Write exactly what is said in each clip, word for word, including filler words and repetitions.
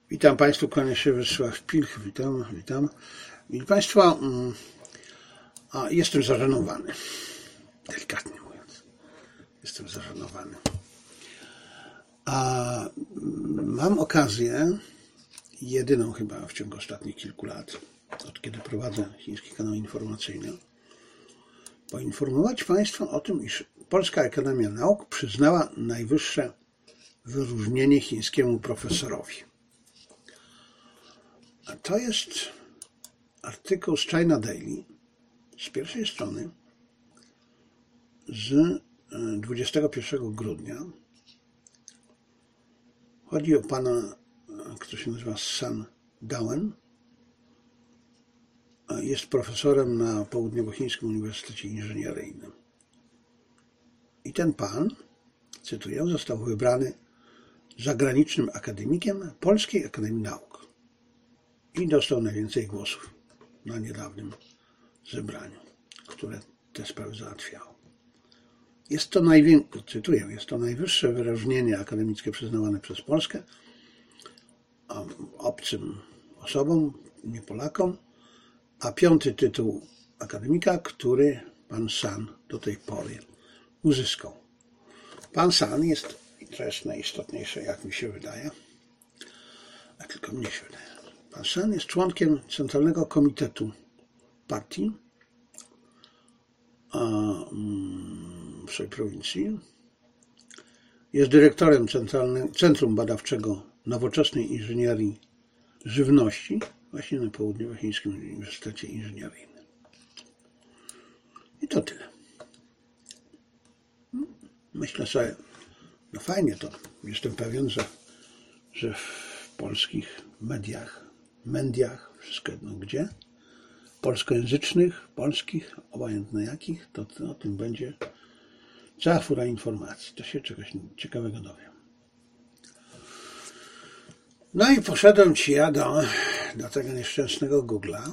Witam Państwa, kłania się Wiesław Pilch, witam, witam. Witam Państwa, a jestem zażenowany, delikatnie mówiąc, jestem zażenowany. A mam okazję, jedyną chyba w ciągu ostatnich kilku lat, od kiedy prowadzę chiński kanał informacyjny, poinformować Państwa o tym, iż Polska Akademia Nauk przyznała najwyższe wyróżnienie chińskiemu profesorowi. A to jest artykuł z China Daily z pierwszej strony z dwudziestego pierwszego grudnia. Chodzi o pana, który się nazywa San Dawen. Jest profesorem na Południowochińskim Uniwersytecie Inżynieryjnym. I ten pan, cytuję, został wybrany zagranicznym akademikiem Polskiej Akademii Nauk i dostał najwięcej głosów na niedawnym zebraniu, które te sprawy załatwiało. Jest to największe, cytuję, jest to najwyższe wyróżnienie akademickie przyznawane przez Polskę obcym osobom, nie Polakom, a piąty tytuł akademika, który pan San do tej pory uzyskał. Pan San jest, i to jest najistotniejsze, jak mi się wydaje, a tylko mnie się wydaje, pan San jest członkiem Centralnego Komitetu Partii w swojej prowincji. Jest dyrektorem Centrum Badawczego Nowoczesnej Inżynierii Żywności właśnie na Południowochińskim Uniwersytecie Inżynieryjnym. I to tyle. Myślę sobie, no fajnie to. Jestem pewien, że, że w polskich mediach, mediach, wszystko jedno gdzie, polskojęzycznych, polskich, obojętne jakich, to, to o tym będzie cała fura informacji. To się czegoś ciekawego dowiem. No i poszedłem ci ja do, do tego nieszczęsnego Google'a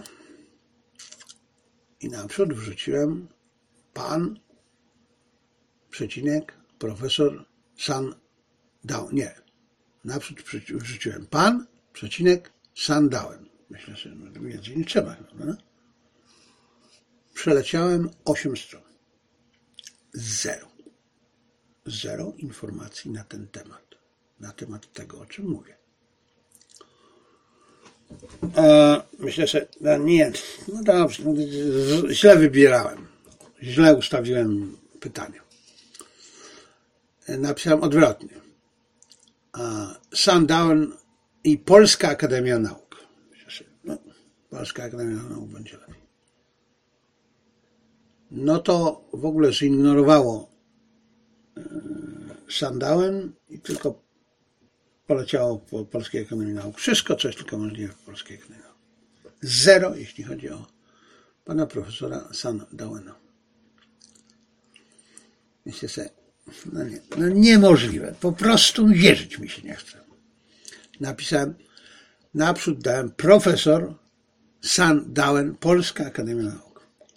i naprzód wrzuciłem pan, przecinek, profesor San Dawen. Nie, naprzód wrzuciłem pan, przecinek, San Dawen. Myślę sobie, że więcej nie trzeba chyba, no? Przeleciałem osiem stron. Zero. Zero informacji na ten temat. Na temat tego, o czym mówię. E, myślę sobie, no nie, no dobrze, no, źle wybierałem. Źle ustawiłem pytania. Napisałem odwrotnie. San Dawen i Polska Akademia Nauk. No, Polska Akademia Nauk będzie lepiej. No to w ogóle zignorowało San Dawen i tylko poleciało po Polskiej Akademii Nauk. Wszystko, co jest tylko możliwe w Polskiej Akademii Nauk. Zero, jeśli chodzi o pana profesora San Dawena. Myślę sobie, no nie, no niemożliwe. Po prostu wierzyć mi się nie chce. Napisałem, naprzód dałem profesor San Dawen, Polska Akademia Nauk.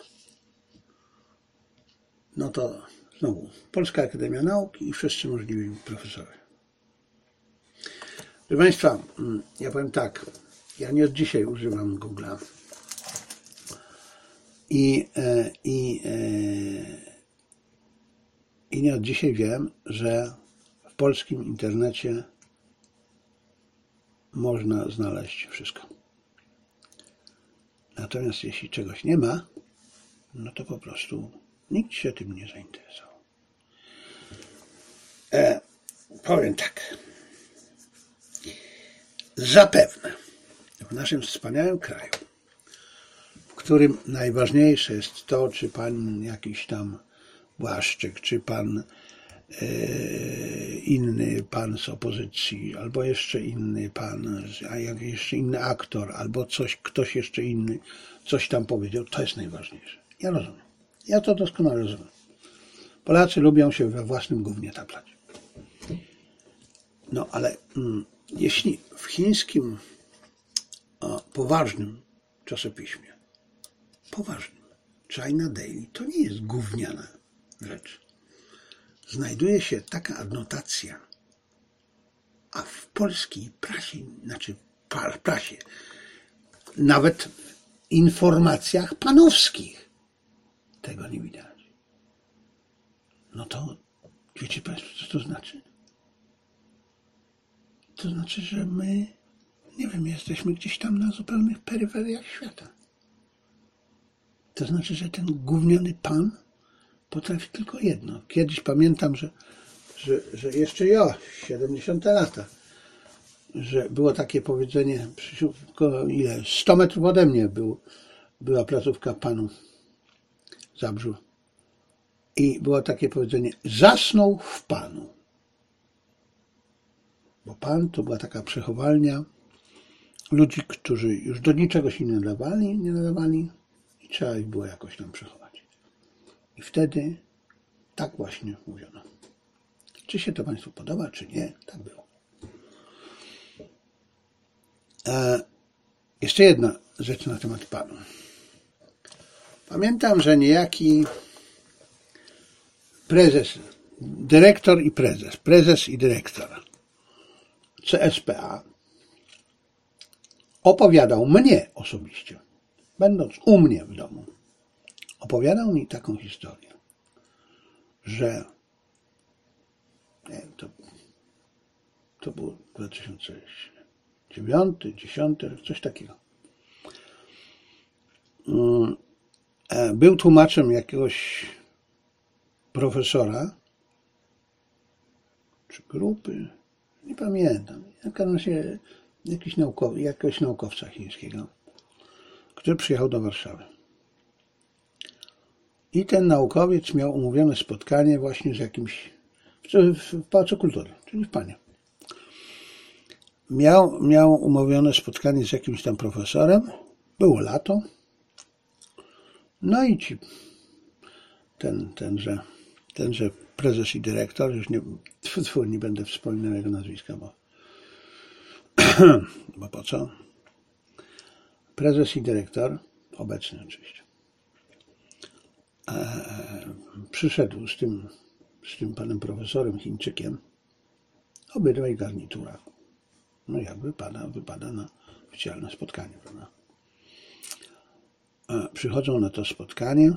No to znowu Polska Akademia Nauk i wszyscy możliwi profesorowie. Proszę Państwa, ja powiem tak, ja nie od dzisiaj używam Google'a i, i, i nie od dzisiaj wiem, że w polskim internecie można znaleźć wszystko. Natomiast jeśli czegoś nie ma, no to po prostu nikt się tym nie zainteresował. E, powiem tak. Zapewne w naszym wspaniałym kraju, w którym najważniejsze jest to, czy pan jakiś tam Błaszczyk, czy pan e, inny pan z opozycji, albo jeszcze inny pan, a jak jeszcze inny aktor, albo coś, ktoś jeszcze inny coś tam powiedział, to jest najważniejsze. Ja rozumiem. Ja to doskonale rozumiem. Polacy lubią się we własnym gównie taplać. No ale mm, jeśli w chińskim o, poważnym czasopiśmie, poważnym, China Daily, to nie jest gówniana rzecz, znajduje się taka adnotacja a w polskiej prasie, znaczy w prasie, nawet w informacjach panowskich tego nie widać. No to wiecie Państwo, co to znaczy? To znaczy, że my, nie wiem, jesteśmy gdzieś tam na zupełnych peryferiach świata. To znaczy, że ten gówniany pan potrafi tylko jedno. Kiedyś pamiętam, że, że, że jeszcze ja, siedemdziesiąte lata, że było takie powiedzenie, ile, sto metrów ode mnie był, była placówka panu w Zabrzu. I było takie powiedzenie, zasnął w panu. Bo pan to była taka przechowalnia ludzi, którzy już do niczego się nie nadawali, nie nadawali i trzeba ich było jakoś tam przechować. I wtedy tak właśnie mówiono. Czy się to Państwu podoba, czy nie, tak było. E, jeszcze jedna rzecz na temat panu. Pamiętam, że niejaki prezes, dyrektor i prezes, prezes i dyrektor C S P A opowiadał mnie osobiście, będąc u mnie w domu, opowiadał mi taką historię, że nie wiem, to, to było dwa tysiące dziewiąty, dziesiąty, coś takiego. Był tłumaczem jakiegoś profesora czy grupy, nie pamiętam, w każdym razie jakiś naukowy, jakiegoś naukowca chińskiego, który przyjechał do Warszawy. I ten naukowiec miał umówione spotkanie właśnie z jakimś, w Pałacu Kultury, czyli w Panie. Miał, miał umówione spotkanie z jakimś tam profesorem, było lato, no i ci, ten, tenże, tenże prezes i dyrektor, już nie, tfu, tfu, nie będę wspominał jego nazwiska, bo, bo po co? Prezes i dyrektor, obecny oczywiście, e, przyszedł z tym, z tym panem profesorem Chińczykiem, obydwaj w garniturach. No jak wypada, wypada na oficjalne spotkanie, prawda? E, przychodzą na to spotkanie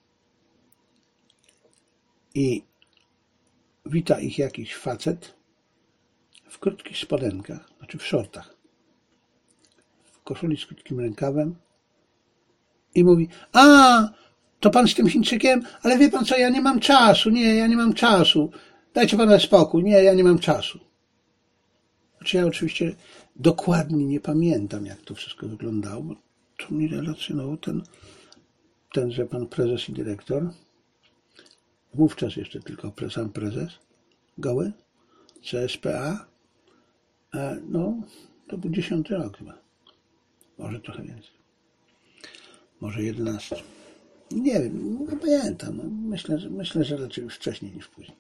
i wita ich jakiś facet w krótkich spodenkach, znaczy w shortach, w koszuli z krótkim rękawem i mówi: a, to pan z tym Chińczykiem? Ale wie pan co, ja nie mam czasu, nie, ja nie mam czasu, dajcie pan spokój, nie, ja nie mam czasu. Znaczy ja oczywiście dokładnie nie pamiętam, jak to wszystko wyglądało, bo to mi relacjonował ten, tenże pan prezes i dyrektor, wówczas jeszcze tylko sam prezes, goły, C S P A, no to był dziesiąty rok chyba, może trochę więcej, może jedenasty, nie wiem, nie pamiętam, myślę, że, myślę, że raczej już wcześniej niż później.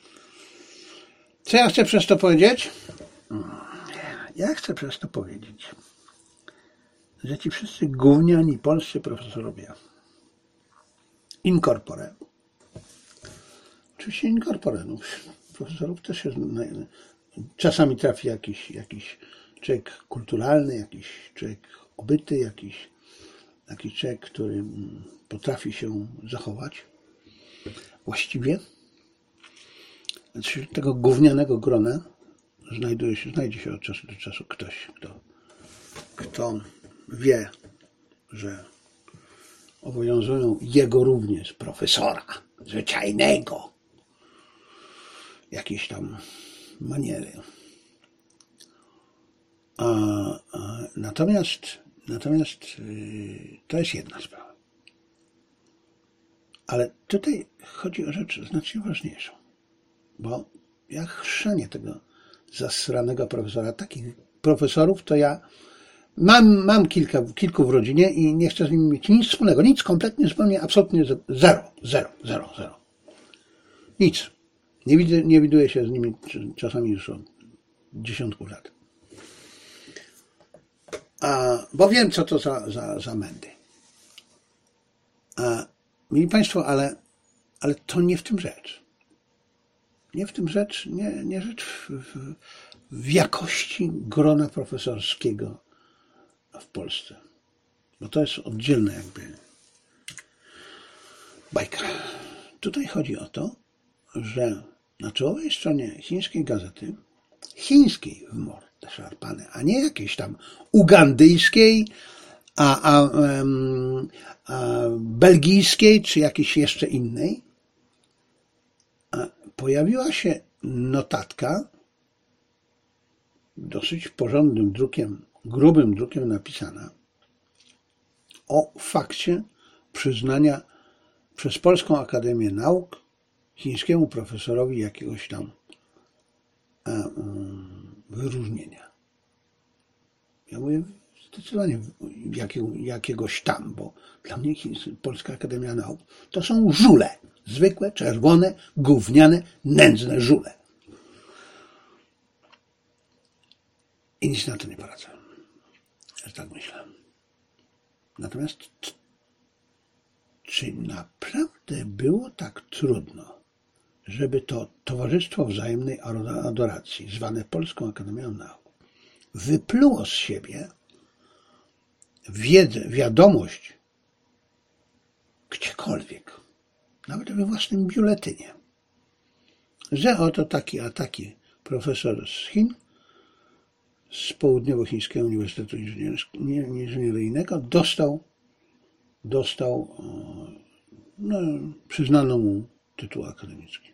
Co ja chcę przez to powiedzieć? Ja chcę przez to powiedzieć, że ci wszyscy gówniani polscy profesorowie in corpore, oczywiście in corpore, no, profesorów też się czasami trafi jakiś, jakiś człowiek kulturalny, jakiś człowiek obyty, jakiś, jakiś człowiek, który potrafi się zachować właściwie. Wśród tego gównianego grona znajduje się, znajdzie się od czasu do czasu ktoś, kto, kto wie, że obowiązują jego również profesora zwyczajnego jakieś tam maniery. A, a, natomiast natomiast yy, to jest jedna sprawa. Ale tutaj chodzi o rzecz znacznie ważniejszą, bo ja chrzanię tego zasranego profesora. Takich profesorów to ja mam, mam kilka, kilku w rodzinie i nie chcę z nimi mieć nic wspólnego. Nic, kompletnie, zupełnie, absolutnie zero, zero, zero, zero. Nic. Nie, widzę, nie widuję się z nimi czasami już od dziesiątków lat. A, bo wiem, co to za, za, za mędy. A, mili Państwo, ale, ale to nie w tym rzecz. Nie w tym rzecz, nie, nie rzecz w, w, w jakości grona profesorskiego w Polsce. Bo to jest oddzielna jakby bajka. Tutaj chodzi o to, że na czołowej stronie chińskiej gazety, chińskiej w mordę szarpane, a nie jakiejś tam ugandyjskiej, a, a, um, a belgijskiej, czy jakiejś jeszcze innej, a pojawiła się notatka, dosyć porządnym drukiem, grubym drukiem napisana, o fakcie przyznania przez Polską Akademię Nauk chińskiemu profesorowi jakiegoś tam wyróżnienia. Ja mówię zdecydowanie jakiego, jakiegoś tam, bo dla mnie Polska Akademia Nauk to są żule. Zwykłe, czerwone, gówniane, nędzne żule. I nic na to nie poradzę. Ja tak myślę. Natomiast czy naprawdę było tak trudno, żeby to Towarzystwo Wzajemnej Adoracji, zwane Polską Akademią Nauk, wypluło z siebie wiedzę, wiadomość gdziekolwiek, nawet we własnym biuletynie, że oto taki a taki profesor z Chin, z Południowochińskiego Uniwersytetu Inżynieryjnego dostał, dostał no, przyznano mu tytuł akademicki.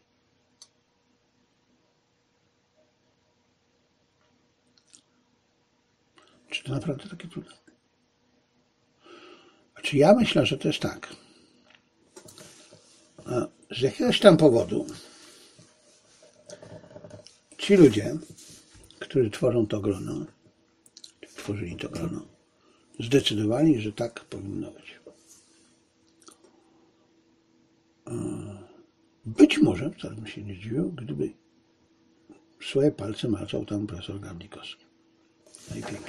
Czy to naprawdę takie trudne? Znaczy ja myślę, że to jest tak. Z jakiegoś tam powodu ci ludzie, którzy tworzą to grono, tworzyli to grono, zdecydowali, że tak powinno być. Być może, wcale bym się nie zdziwił, gdyby swoje palce maczał tam profesor Gawlikowski. No i pięknie.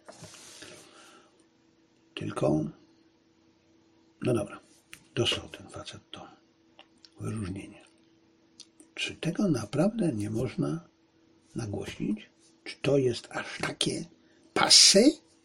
Tylko, no dobra, dostał ten facet to wyróżnienie. Czy tego naprawdę nie można nagłośnić? Czy to jest aż takie passé?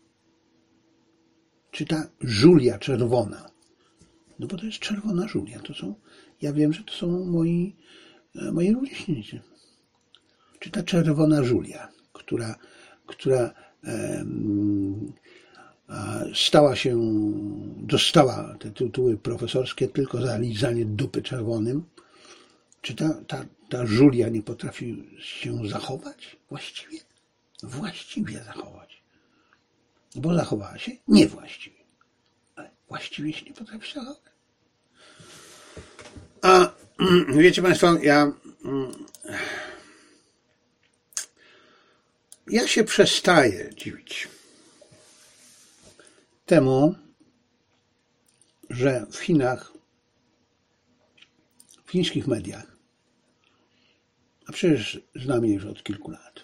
Czy ta żulia czerwona? No bo to jest czerwona żulia. To są, ja wiem, że to są moi, moi rówieśnicy. Czy ta czerwona żulia, która, która em, stała się, dostała te tytuły profesorskie tylko za lizanie dupy czerwonym, czy ta, ta, ta żulia nie potrafi się zachować właściwie? Właściwie zachować. Bo zachowała się niewłaściwie. Ale właściwie się nie potrafi zachować. A wiecie Państwo, ja ja się przestaję dziwić temu, że w Chinach, w chińskich mediach, a przecież znam je już od kilku lat,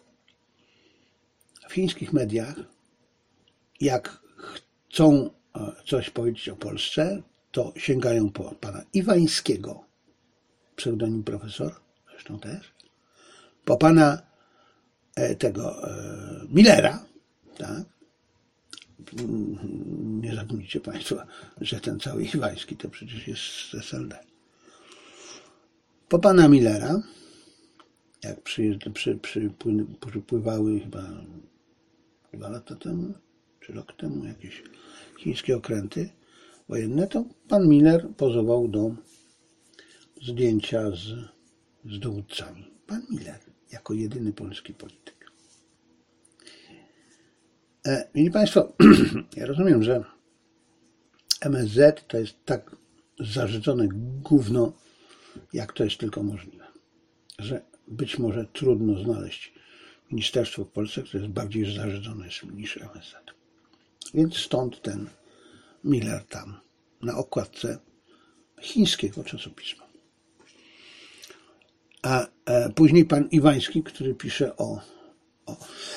w chińskich mediach, jak chcą coś powiedzieć o Polsce, to sięgają po pana Iwańskiego, pseudonim profesor, zresztą też, po pana tego Millera, tak? Nie zapomnijcie Państwo, że ten cały Iwański to przecież jest z S L D. Po pana Millera, jak przy, przy, przy, przypływały chyba dwa lata temu, czy rok temu jakieś chińskie okręty wojenne, to pan Miller pozował do zdjęcia z, z dowódcami. Pan Miller jako jedyny polski polityk. E, Mieli Państwo, ja rozumiem, że M S Z to jest tak zarzedzone gówno, jak to jest tylko możliwe. Że być może trudno znaleźć ministerstwo w Polsce, które jest bardziej zarzedzone niż M S Z. Więc stąd ten Miller tam na okładce chińskiego czasopisma. A e, później pan Iwański, który pisze o, o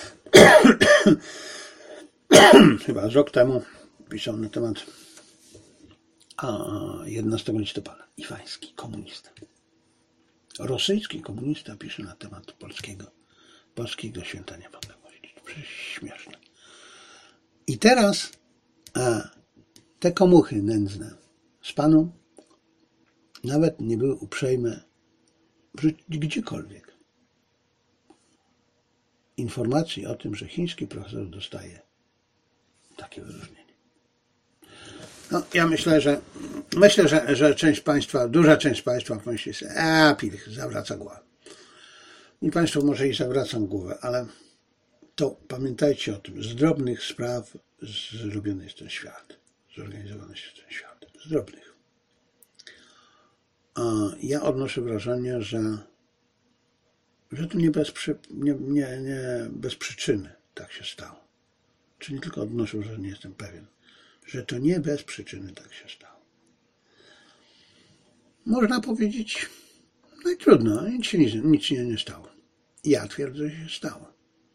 chyba z rok temu pisał na temat a, jedenastego listopada. Iwański, komunista. Rosyjski komunista pisze na temat polskiego polskiego święta niepodległości. Przecież śmieszne. I teraz a, te komuchy nędzne z panu nawet nie były uprzejme wrzucić gdziekolwiek informacji o tym, że chiński profesor dostaje takie wyróżnienie. No, ja myślę, że myślę, że, że część państwa, duża część państwa pomyśli sobie, a pilch, zawraca głowę. I państwo może i zawracam głowę, ale to pamiętajcie o tym, z drobnych spraw zrobiony jest ten świat. Zorganizowany jest ten świat. Z drobnych. A ja odnoszę wrażenie, że, że to nie bez, przy, nie, nie, nie bez przyczyny tak się stało. Czy nie tylko odnoszę wrażenie, nie jestem pewien, że to nie bez przyczyny tak się stało. Można powiedzieć, no i trudno, nic się nie, nic się nie stało. Ja twierdzę, że się stało.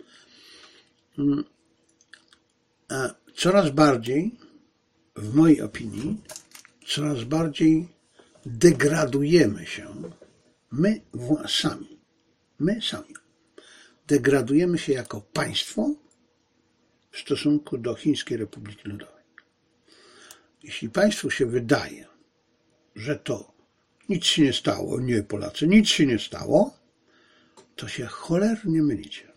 A coraz bardziej, w mojej opinii, coraz bardziej degradujemy się, my sami, my sami, degradujemy się jako państwo w stosunku do Chińskiej Republiki Ludowej. Jeśli państwu się wydaje, że to nic się nie stało, nie Polacy, nic się nie stało, to się cholernie mylicie.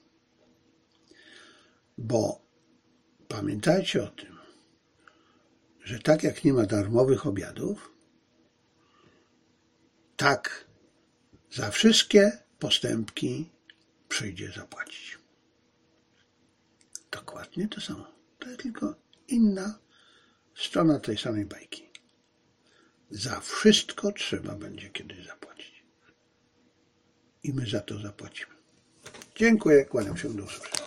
Bo pamiętajcie o tym, że tak jak nie ma darmowych obiadów, tak za wszystkie postępki przyjdzie zapłacić. Dokładnie to samo. To jest tylko inna strona tej samej bajki. Za wszystko trzeba będzie kiedyś zapłacić. I my za to zapłacimy. Dziękuję, kłaniam się, do usłyszenia.